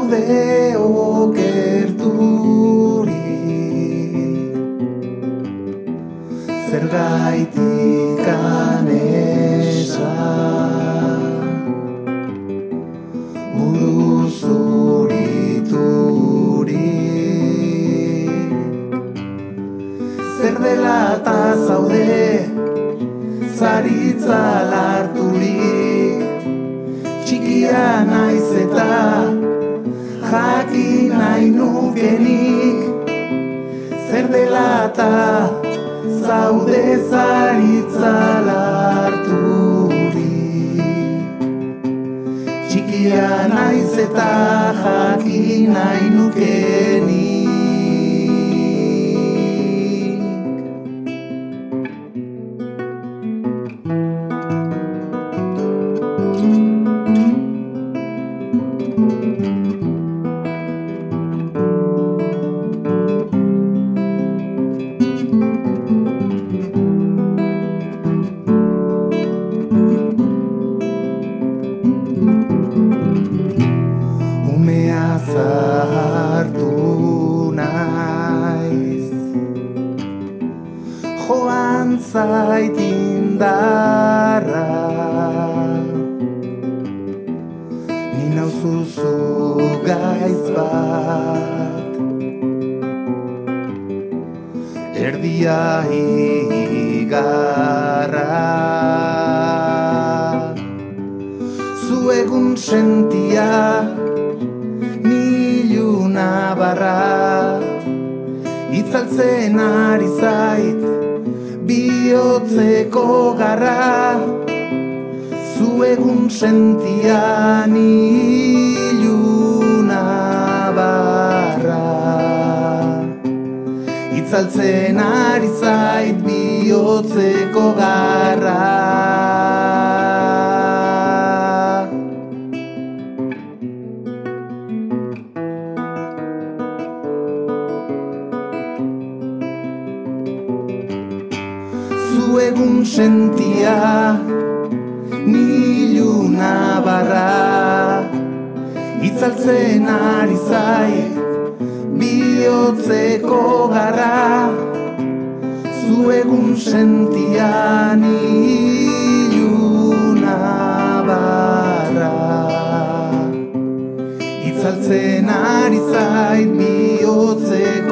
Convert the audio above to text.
zaude okerturik, zergaitik anesan, buru zuriturik, zer dela eta zaude zaritza larturik, txikia naiz eta jakin nahi nukenik, zer dela eta zaude zaritza larturik, txikia naiz eta jakin nahi nukenik. Zahartu naiz, joan zait indarra, ni nauzuzu gaitz bat, erdia higarra, zu egun sentia barra, itzaltzen ari zait bihotzeko garra, zu egun sentian iluna barra, itzaltzen ari zait bihotzeko garra. Zu egun sentia niluna barra, itzaltzen ari zait bihotzeko garra, zu egun sentia niluna barra, itzaltzen ari zait bihotzeko